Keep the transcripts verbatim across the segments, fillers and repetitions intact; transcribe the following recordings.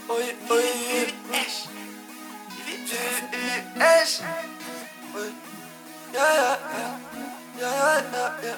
Ой, ой, Эш. Ой, я, я, я, я, я.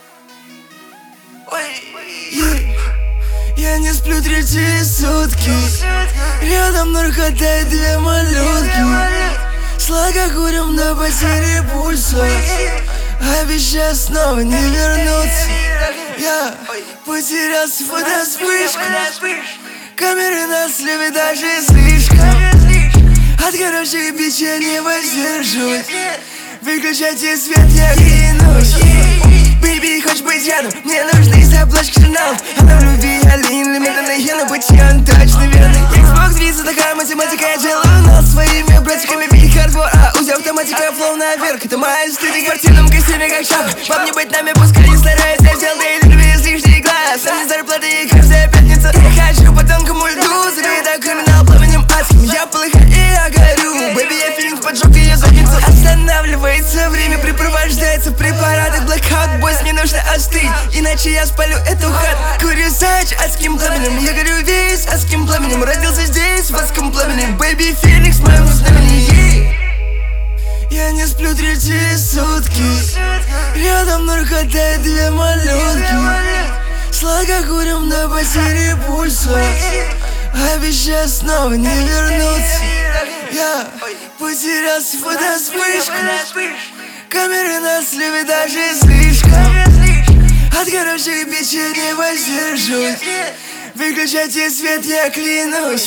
Ой, я не сплю третьи сутки. Рядом наркотой две малютки. Сладко курим до потери пульса. Обещаю снова не вернуться. Я потерялся в фотоспышках. Камеры нас любят даже слишком. От хороших бичей не воздерживаюсь. Выключайте свет, я клянусь. Бэйби, хочешь быть рядом? Мне нужны заплачки журналов. Она в любви, Алин, лимитная хена, быть он точно верный. Xbox движется, такая математика, я делаю нас своими братиками. Бить хардвор, а узи автоматика, флоу наверх. Это моя студия в спортивном костюме, как шапка. Вам не быть нами, пускай не стараюсь. Я взял дейли, любви, лишний глаз. А не зарплаты и каждая пятница. Я хочу по тонкому льду, заведа криминал пламенем адским. Я полыхаю и я горю. Бэйби, я филинг поджег ее задницу. Останавливается время, припровождается в препаратах. Blackout, бойс, мне нужно остыть, иначе я спалю эту хату. Курю сач адским пламенем, я горю весь адским пламенем. Родился здесь в адском пламени. Бэйби, феникс в моем знамени. Я не сплю третьи сутки. Рядом наркотой две малютки. Сладко курим до потери пульса. Обещаю снова не вернуться. Я потерялся в фотоспышках. Камеры нас любят даже слишком. От хороших бичей не воздержусь. Выключайте свет, я клянусь.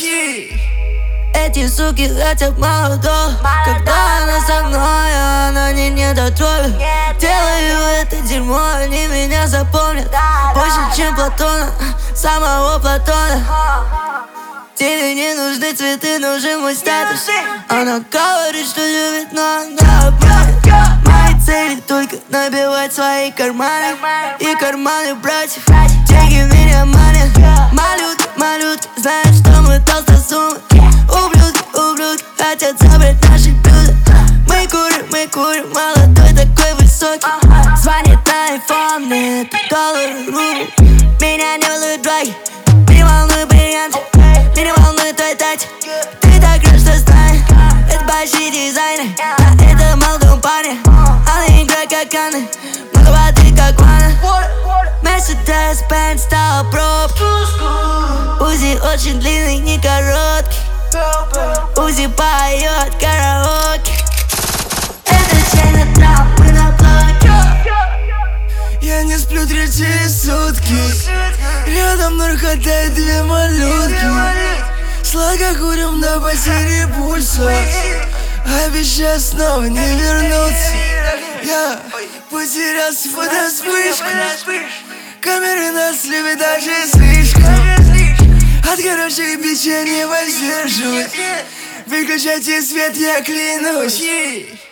Эти суки хотят молодого. Когда она со мной, она не недотрогает. Делаю это дерьмо, они меня запомнят больше, чем Платона, самого Платона. Тебе не нужны цветы, нужен мой статус. Она говорит, что любит, но она обманет. Мои цели только набивать свои карманы и карманы братьев. Деньги меня манят. Малютки, малютки, знают, что мы толстосумы. Ублюдки, ублюдки, хотят забрать наши блюда. Мы курим, мы курим, молодой такой высокий. Звонит на айфон, мне это доллар, рубль. Меня не волнуют драги, меня волнуют бриллианты. Меня волнует твой тач. Ты так рад, что знаешь. Это большие дизайны, на этом молодом парне. Она играет как Анны, много воды как ванна. Мерседес Бенц стала пробки. Узи очень длинный, не короткий. Узи поет караоке. Это чайна трап, мы на блоке. Я не сплю третьи сутки. Рядом наркотой две малютки. Сладко курим до потери пульса. Обещаю снова не вернуться. Я потерялся в фотоспышках. Камеры нас любят даже слишком. От хороших бичей не воздержусь. Выключайте свет, я клянусь.